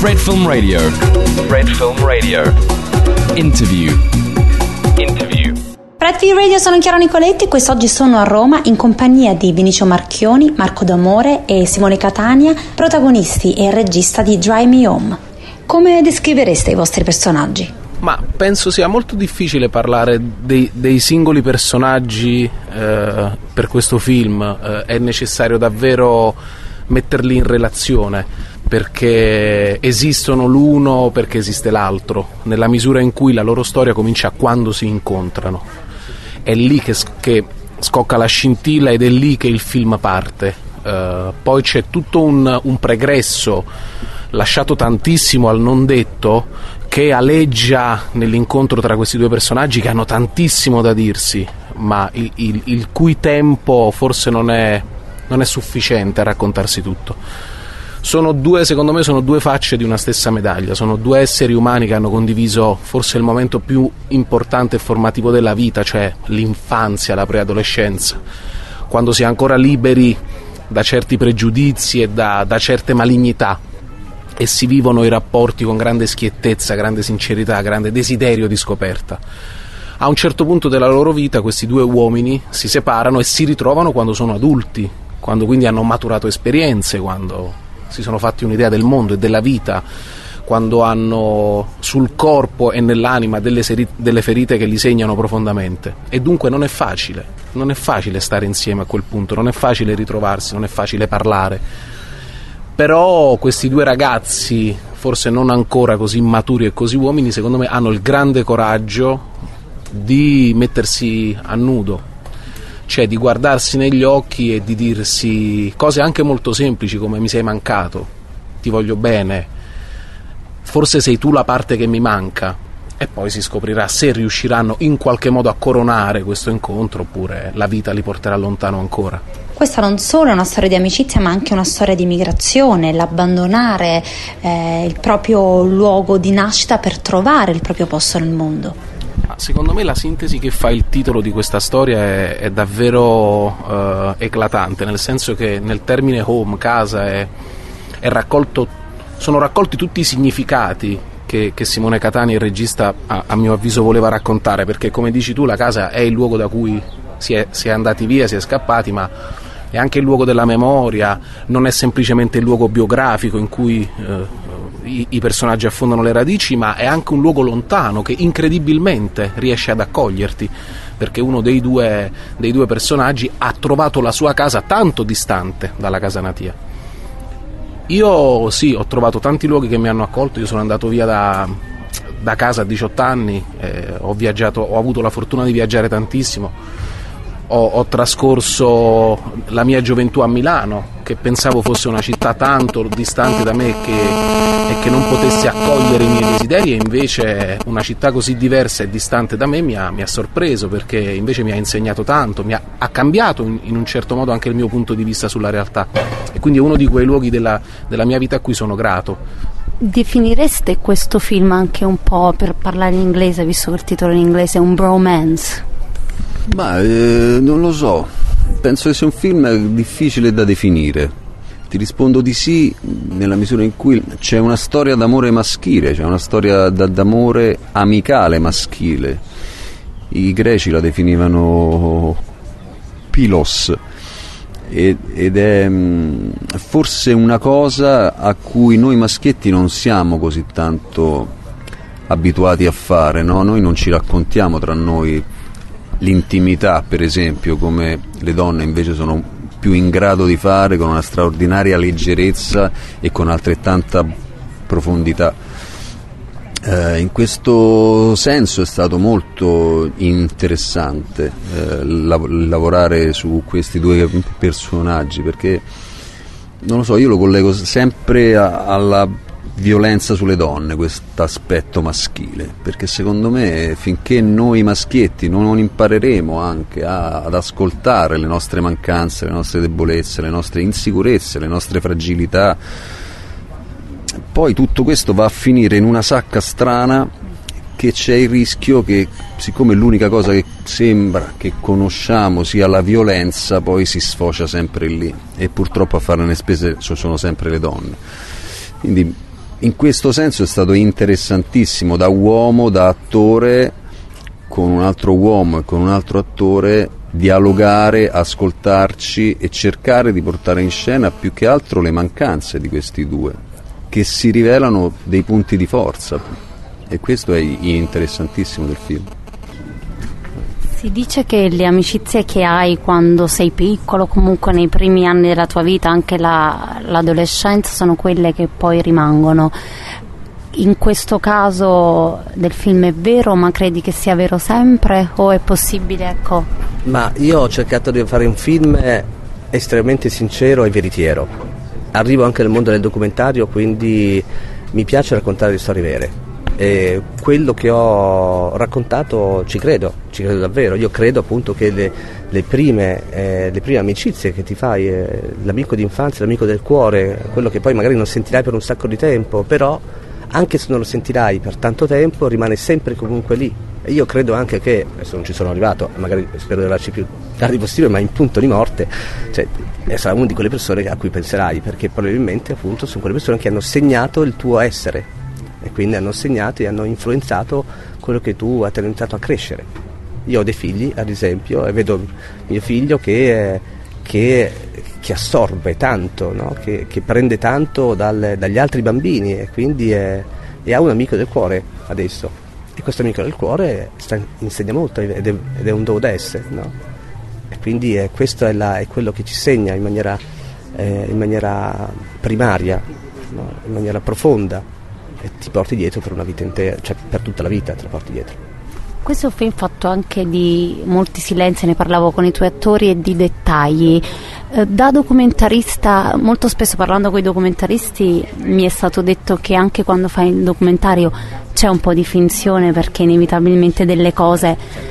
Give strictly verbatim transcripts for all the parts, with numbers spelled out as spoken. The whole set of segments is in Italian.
Red Film Radio. Red Film Radio. Interview. Interview. Red Film Radio, sono Chiara Nicoletti e quest'oggi sono a Roma in compagnia di Vinicio Marchioni, Marco D'Amore e Simone Catania, protagonisti e il regista di Drive Me Home. Come descrivereste i vostri personaggi? Ma penso sia molto difficile parlare dei, dei singoli personaggi eh, per questo film, eh, è necessario davvero metterli in relazione, perché esistono l'uno perché esiste l'altro, nella misura in cui la loro storia comincia quando si incontrano. È lì che, che scocca la scintilla ed è lì che il film parte. Uh, poi c'è tutto un, un pregresso lasciato tantissimo al non detto che aleggia nell'incontro tra questi due personaggi che hanno tantissimo da dirsi, ma il, il, il cui tempo forse non è, non è sufficiente a raccontarsi tutto. Sono due, secondo me, sono due facce di una stessa medaglia, sono due esseri umani che hanno condiviso forse il momento più importante e formativo della vita, cioè l'infanzia, la preadolescenza, quando si è ancora liberi da certi pregiudizi e da, da certe malignità e si vivono i rapporti con grande schiettezza, grande sincerità, grande desiderio di scoperta. A un certo punto della loro vita questi due uomini si separano e si ritrovano quando sono adulti, quando quindi hanno maturato esperienze, quando si sono fatti un'idea del mondo e della vita, quando hanno sul corpo e nell'anima delle, seri- delle ferite che li segnano profondamente. E dunque non è facile, non è facile stare insieme a quel punto, non è facile ritrovarsi, non è facile parlare. Però questi due ragazzi, forse non ancora così maturi e così uomini, secondo me hanno il grande coraggio di mettersi a nudo, cioè di guardarsi negli occhi e di dirsi cose anche molto semplici come mi sei mancato, ti voglio bene, forse sei tu la parte che mi manca, e poi si scoprirà se riusciranno in qualche modo a coronare questo incontro oppure la vita li porterà lontano ancora. Questa non solo è una storia di amicizia ma anche una storia di migrazione, l'abbandonare eh, il proprio luogo di nascita per trovare il proprio posto nel mondo. Secondo me la sintesi che fa il titolo di questa storia è, è davvero uh, eclatante, nel senso che nel termine home, casa, è, è raccolto, sono raccolti tutti i significati che, che Simone Catania, il regista, a, a mio avviso voleva raccontare, perché come dici tu la casa è il luogo da cui si è, si è andati via, si è scappati, ma è anche il luogo della memoria, non è semplicemente il luogo biografico in cui uh, I, i personaggi affondano le radici, ma è anche un luogo lontano che incredibilmente riesce ad accoglierti, perché uno dei due, dei due personaggi ha trovato la sua casa tanto distante dalla casa natia. Io sì, ho trovato tanti luoghi che mi hanno accolto, io sono andato via da, da casa a diciotto anni, eh, ho viaggiato, ho avuto la fortuna di viaggiare tantissimo. Ho, ho trascorso la mia gioventù a Milano, che pensavo fosse una città tanto distante da me che, e che non potesse accogliere i miei desideri, e invece una città così diversa e distante da me mi ha, mi ha sorpreso, perché invece mi ha insegnato tanto, mi ha, ha cambiato in, in un certo modo anche il mio punto di vista sulla realtà, e quindi è uno di quei luoghi della, della mia vita a cui sono grato. Definireste questo film anche un po', per parlare in inglese, visto che il titolo in inglese è un bromance? Ma eh, non lo so, penso che sia un film difficile da definire. Ti rispondo di sì nella misura in cui c'è una storia d'amore maschile, c'è una storia d- d'amore amicale maschile. I greci la definivano philos, ed, ed è mh, forse una cosa a cui noi maschietti non siamo così tanto abituati a fare, no? Noi non ci raccontiamo tra noi l'intimità, per esempio, come le donne invece sono più in grado di fare, con una straordinaria leggerezza e con altrettanta profondità. Eh, in questo senso è stato molto interessante eh, lav- lavorare su questi due personaggi, perché non lo so, io lo collego sempre a- alla violenza sulle donne, questo aspetto maschile, perché secondo me finché noi maschietti non impareremo anche a, ad ascoltare le nostre mancanze, le nostre debolezze, le nostre insicurezze, le nostre fragilità, poi tutto questo va a finire in una sacca strana, che c'è il rischio che, siccome l'unica cosa che sembra che conosciamo sia la violenza, poi si sfocia sempre lì, e purtroppo a farne le spese sono sempre le donne. Quindi in questo senso è stato interessantissimo, da uomo, da attore, con un altro uomo e con un altro attore, dialogare, ascoltarci e cercare di portare in scena più che altro le mancanze di questi due, che si rivelano dei punti di forza, e questo è interessantissimo del film. Si dice che le amicizie che hai quando sei piccolo, comunque nei primi anni della tua vita, anche la, l'adolescenza, sono quelle che poi rimangono. In questo caso del film è vero, ma credi che sia vero sempre o è possibile, ecco? Ma io ho cercato di fare un film estremamente sincero e veritiero. Arrivo anche nel mondo del documentario, quindi mi piace raccontare le storie vere. E quello che ho raccontato ci credo, ci credo davvero. Io credo appunto che le, le, prime, eh, le prime amicizie che ti fai, eh, l'amico d'infanzia, l'amico del cuore, quello che poi magari non sentirai per un sacco di tempo, però anche se non lo sentirai per tanto tempo rimane sempre comunque lì. E io credo anche che, adesso non ci sono arrivato, magari spero di arrivarci più tardi possibile, ma in punto di morte, cioè, sarà una di quelle persone a cui penserai, perché probabilmente appunto sono quelle persone che hanno segnato il tuo essere e quindi hanno segnato e hanno influenzato quello che tu hai iniziato a crescere. Io ho dei figli, ad esempio, e vedo mio figlio che, che, che assorbe tanto, no? che, che prende tanto dal, dagli altri bambini, e quindi è, e ha un amico del cuore adesso, e questo amico del cuore sta, insegna molto ed è, ed è un do d'esse, no? E quindi è, questo è, la, è quello che ci segna in maniera, eh, in maniera primaria, no? In maniera profonda, e ti porti dietro per una vita intera, cioè per tutta la vita te la porti dietro. Questo è un film fatto anche di molti silenzi, ne parlavo con i tuoi attori, e di dettagli. Eh, da documentarista, molto spesso parlando con i documentaristi mi è stato detto che anche quando fai il documentario c'è un po' di finzione, perché inevitabilmente delle cose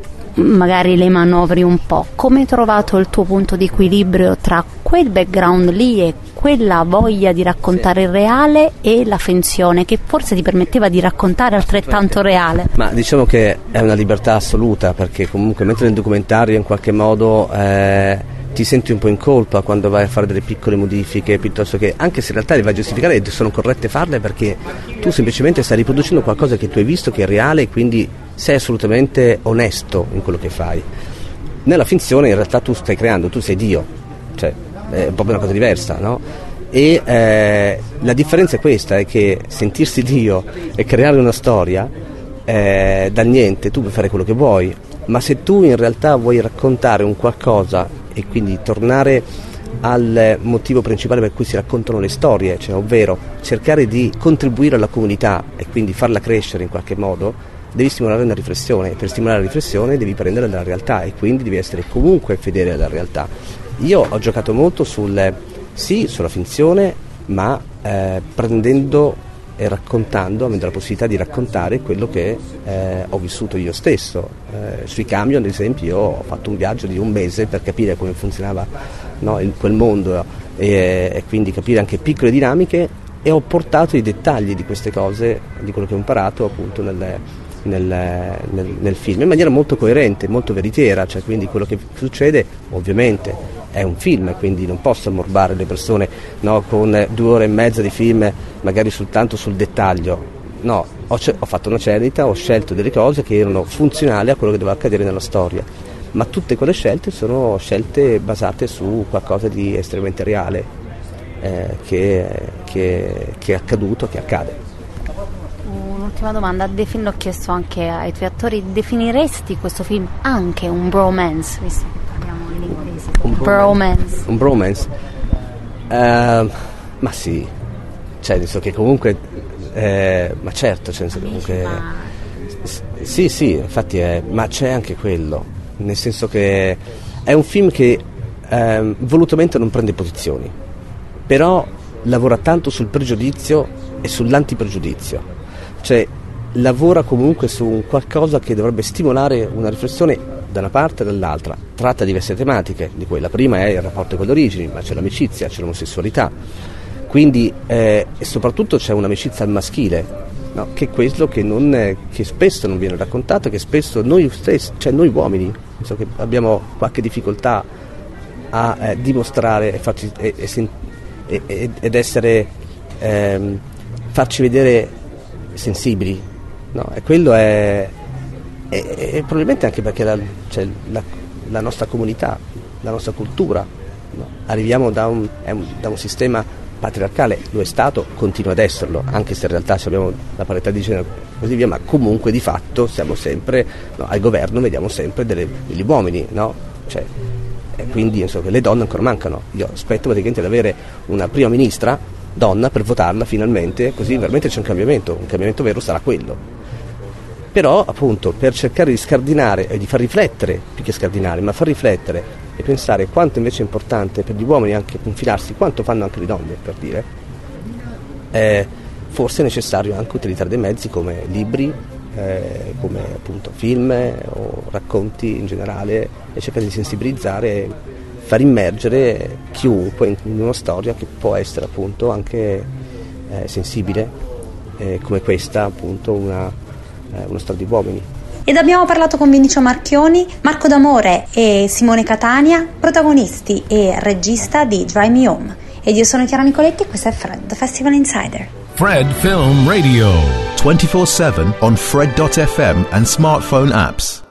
magari le manovri un po'. Come hai trovato il tuo punto di equilibrio tra quel background lì e quella voglia di raccontare il reale e la finzione, che forse ti permetteva di raccontare altrettanto reale? Ma diciamo che è una libertà assoluta, perché comunque mentre nel documentario in qualche modo eh, ti senti un po' in colpa quando vai a fare delle piccole modifiche, piuttosto che, anche se in realtà le vai a giustificare e sono corrette farle, perché tu semplicemente stai riproducendo qualcosa che tu hai visto, che è reale, e quindi sei assolutamente onesto in quello che fai. Nella finzione in realtà tu stai creando, tu sei Dio, cioè è proprio una cosa diversa, no? E eh, la differenza è questa, è che sentirsi Dio e creare una storia eh, dal niente, tu puoi fare quello che vuoi, ma se tu in realtà vuoi raccontare un qualcosa e quindi tornare al motivo principale per cui si raccontano le storie, cioè ovvero cercare di contribuire alla comunità e quindi farla crescere in qualche modo, devi stimolare una riflessione, e per stimolare la riflessione devi prendere dalla realtà, e quindi devi essere comunque fedele alla realtà. Io ho giocato molto sul sì, sulla finzione, ma eh, prendendo e raccontando, avendo la possibilità di raccontare quello che eh, ho vissuto io stesso. Eh, sui camion, ad esempio, io ho fatto un viaggio di un mese per capire come funzionava, no, in quel mondo, e, e quindi capire anche piccole dinamiche, e ho portato i dettagli di queste cose, di quello che ho imparato appunto nel, nel, nel, nel film, in maniera molto coerente, molto veritiera, cioè quindi quello che succede ovviamente è un film, quindi non posso ammorbare le persone, no, con due ore e mezza di film magari soltanto sul dettaglio. No, ho, ho fatto una cernita, ho scelto delle cose che erano funzionali a quello che doveva accadere nella storia, ma tutte quelle scelte sono scelte basate su qualcosa di estremamente reale, eh, che, che, che è accaduto, che accade. Un'ultima domanda, Defin- l'ho chiesto anche ai tuoi attori, definiresti questo film anche un bromance, visto che parliamo in inglese? Un bromance. Un bromance? Uh, ma sì, cioè nel senso che comunque, eh, ma certo, cioè, comunque, ma... sì sì, infatti è, ma c'è anche quello, nel senso che è un film che eh, volutamente non prende posizioni, però lavora tanto sul pregiudizio e sull'antipregiudizio, cioè lavora comunque su un qualcosa che dovrebbe stimolare una riflessione da una parte e dall'altra. Tratta diverse tematiche, di cui la prima è il rapporto con le origini, ma c'è l'amicizia, c'è l'omosessualità, quindi eh, e soprattutto c'è un'amicizia al maschile, no? Che è quello che, non è, che spesso non viene raccontato, che spesso noi stessi, cioè noi uomini, so che abbiamo qualche difficoltà a eh, dimostrare e farci, e, e, e, ed essere ehm, farci vedere sensibili, no? E quello è, è, è probabilmente anche perché la, cioè, la, la nostra comunità, la nostra cultura, no? Arriviamo da un, un, da un sistema patriarcale, lo è stato, continua ad esserlo, anche se in realtà abbiamo la parità di genere e così via, ma comunque di fatto siamo sempre, no, al governo vediamo sempre delle, degli uomini, no? Cioè, e quindi insomma, le donne ancora mancano. Io aspetto praticamente di avere una prima ministra donna per votarla finalmente, così veramente c'è un cambiamento, un cambiamento vero sarà quello. Però appunto per cercare di scardinare e di far riflettere, più che scardinare, ma far riflettere e pensare quanto invece è importante per gli uomini anche confinarsi, quanto fanno anche le donne, per dire, eh, forse è necessario anche utilizzare dei mezzi come libri, eh, come appunto film o racconti in generale, e cercare di sensibilizzare, far immergere chiunque in una storia che può essere appunto anche eh, sensibile, eh, come questa appunto una, eh, una storia di uomini. Ed abbiamo parlato con Vinicio Marchioni, Marco D'Amore e Simone Catania, protagonisti e regista di Drive Me Home. Ed io sono Chiara Nicoletti e questo è Fred, The Festival Insider. Fred Film Radio. twenty-four seven on Fred dot f m and smartphone apps.